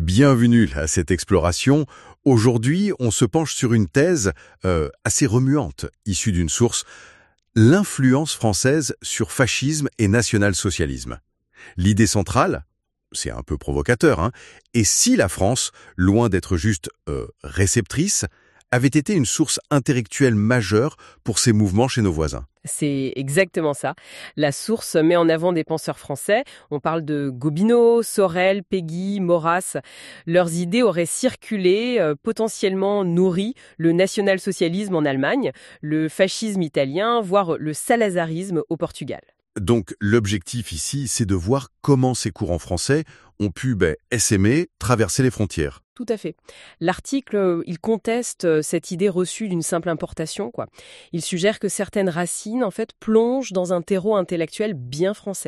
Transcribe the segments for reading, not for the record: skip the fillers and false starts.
Bienvenue à cette exploration. Aujourd'hui, on se penche sur une thèse assez remuante, issue d'une source, l'influence française sur fascisme et national-socialisme. L'idée centrale, c'est un peu provocateur, et si la France, loin d'être juste réceptrice, avait été une source intellectuelle majeure pour ces mouvements chez nos voisins. C'est exactement ça. La source met en avant des penseurs français. On parle de Gobineau, Sorel, Péguy, Maurras. Leurs idées auraient circulé, potentiellement nourri le national-socialisme en Allemagne, le fascisme italien, voire le salazarisme au Portugal. Donc l'objectif ici, c'est de voir comment ces courants français ont pu essaimer, traverser les frontières. Tout à fait. L'article, il conteste cette idée reçue d'une simple importation, quoi. Il suggère que certaines racines, en fait, plongent dans un terreau intellectuel bien français.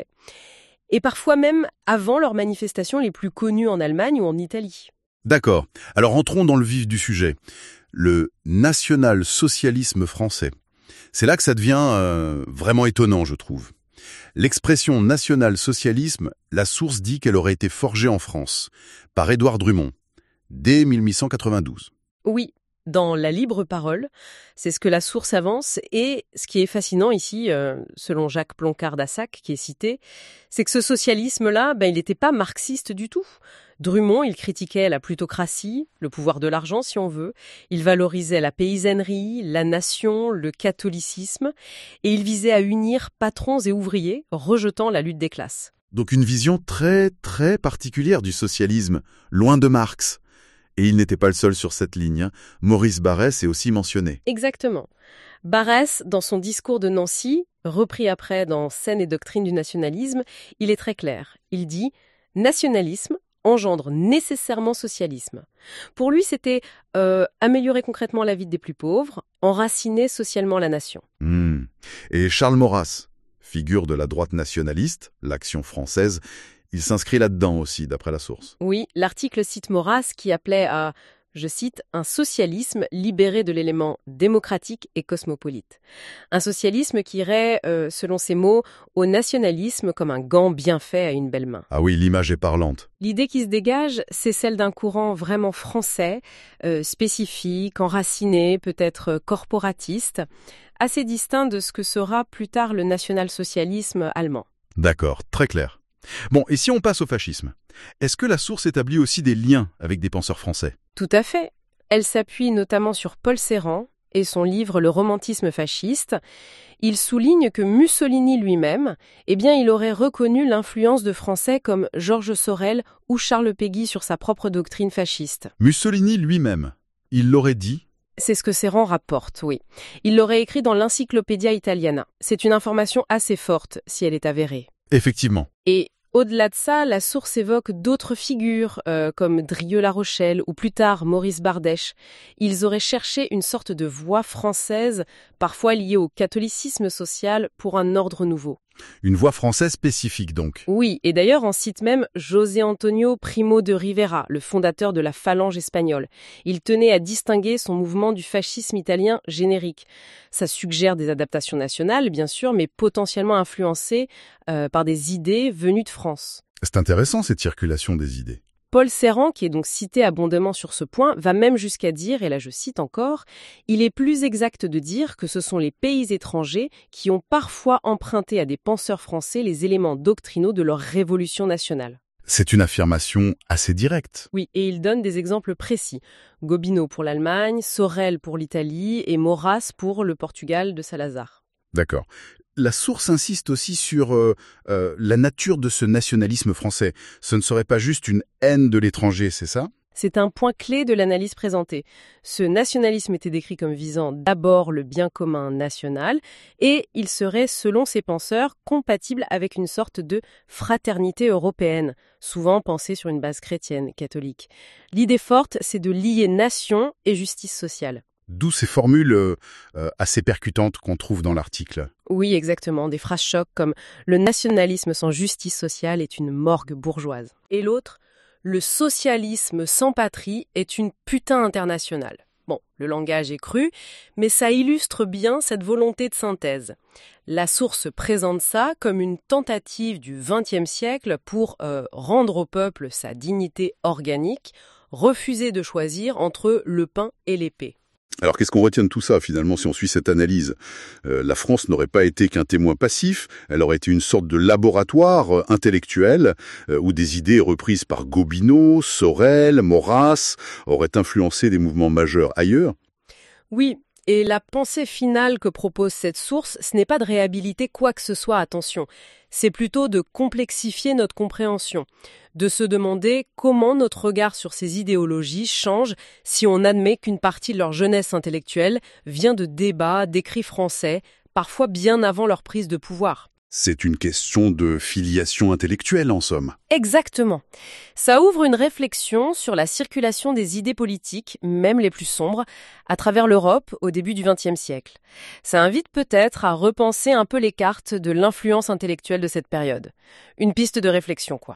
Et parfois même avant leurs manifestations les plus connues en Allemagne ou en Italie. D'accord. Alors entrons dans le vif du sujet. Le national-socialisme français. C'est là que ça devient vraiment étonnant, je trouve. L'expression national-socialisme, la source dit qu'elle aurait été forgée en France par Édouard Drummond, dès 1892. Oui, dans La Libre Parole, c'est ce que la source avance. Et ce qui est fascinant ici, selon Jacques Ploncard d'Assac, qui est cité, c'est que ce socialisme-là, il n'était pas marxiste du tout. Drummond, il critiquait la plutocratie, le pouvoir de l'argent si on veut. Il valorisait la paysannerie, la nation, le catholicisme. Et il visait à unir patrons et ouvriers, rejetant la lutte des classes. Donc une vision très, très particulière du socialisme, loin de Marx. Et il n'était pas le seul sur cette ligne. Maurice Barrès est aussi mentionné. Exactement. Barrès, dans son discours de Nancy, repris après dans Scènes et doctrines du nationalisme, il est très clair. Il dit « Nationalisme engendre nécessairement socialisme ». Pour lui, c'était améliorer concrètement la vie des plus pauvres, enraciner socialement la nation. Et Charles Maurras, figure de la droite nationaliste, l'Action française, il s'inscrit là-dedans aussi, d'après la source. Oui, l'article cite Maurras qui appelait à, je cite, un socialisme libéré de l'élément démocratique et cosmopolite. Un socialisme qui irait, selon ses mots, au nationalisme comme un gant bien fait à une belle main. Ah oui, l'image est parlante. L'idée qui se dégage, c'est celle d'un courant vraiment français, spécifique, enraciné, peut-être corporatiste, assez distinct de ce que sera plus tard le national-socialisme allemand. D'accord, très clair. Bon, et si on passe au fascisme, est-ce que la source établit aussi des liens avec des penseurs français ? Tout à fait. Elle s'appuie notamment sur Paul Ceran et son livre Le romantisme fasciste. Il souligne que Mussolini lui-même, il aurait reconnu l'influence de Français comme Georges Sorel ou Charles Péguy sur sa propre doctrine fasciste. Mussolini lui-même, il l'aurait dit ? C'est ce que Ceran rapporte, oui. Il l'aurait écrit dans l'Encyclopædia Italiana. C'est une information assez forte, si elle est avérée. Effectivement. Et au-delà de ça, la source évoque d'autres figures, comme Drieux-La Rochelle ou plus tard Maurice Bardèche. Ils auraient cherché une sorte de voix française, parfois liée au catholicisme social, pour un ordre nouveau. Une voix française spécifique donc. Oui, et d'ailleurs on cite même José Antonio Primo de Rivera, le fondateur de la Phalange espagnole. Il tenait à distinguer son mouvement du fascisme italien générique. Ça suggère des adaptations nationales, bien sûr, mais potentiellement influencées par des idées venues de France. C'est intéressant cette circulation des idées. Paul Ceran, qui est donc cité abondamment sur ce point, va même jusqu'à dire, et là je cite encore, « Il est plus exact de dire que ce sont les pays étrangers qui ont parfois emprunté à des penseurs français les éléments doctrinaux de leur révolution nationale. » C'est une affirmation assez directe. Oui, et il donne des exemples précis. Gobineau pour l'Allemagne, Sorel pour l'Italie et Maurras pour le Portugal de Salazar. D'accord. La source insiste aussi sur la nature de ce nationalisme français. Ce ne serait pas juste une haine de l'étranger, c'est ça ? C'est un point clé de l'analyse présentée. Ce nationalisme était décrit comme visant d'abord le bien commun national et il serait, selon ces penseurs, compatible avec une sorte de fraternité européenne, souvent pensée sur une base chrétienne, catholique. L'idée forte, c'est de lier nation et justice sociale. D'où ces formules assez percutantes qu'on trouve dans l'article. Oui, exactement. Des phrases chocs comme « le nationalisme sans justice sociale est une morgue bourgeoise ». Et l'autre « le socialisme sans patrie est une putain internationale ». Bon, le langage est cru, mais ça illustre bien cette volonté de synthèse. La source présente ça comme une tentative du XXe siècle pour rendre au peuple sa dignité organique, refuser de choisir entre le pain et l'épée. Alors qu'est-ce qu'on retient de tout ça finalement si on suit cette analyse? La France n'aurait pas été qu'un témoin passif, elle aurait été une sorte de laboratoire intellectuel où des idées reprises par Gobineau, Sorel, Maurras auraient influencé des mouvements majeurs ailleurs. Oui, et la pensée finale que propose cette source, ce n'est pas de réhabiliter quoi que ce soit, attention, c'est plutôt de complexifier notre compréhension, de se demander comment notre regard sur ces idéologies change si on admet qu'une partie de leur jeunesse intellectuelle vient de débats, d'écrits français, parfois bien avant leur prise de pouvoir. C'est une question de filiation intellectuelle en somme. Exactement. Ça ouvre une réflexion sur la circulation des idées politiques, même les plus sombres, à travers l'Europe au début du XXe siècle. Ça invite peut-être à repenser un peu les cartes de l'influence intellectuelle de cette période. Une piste de réflexion, quoi.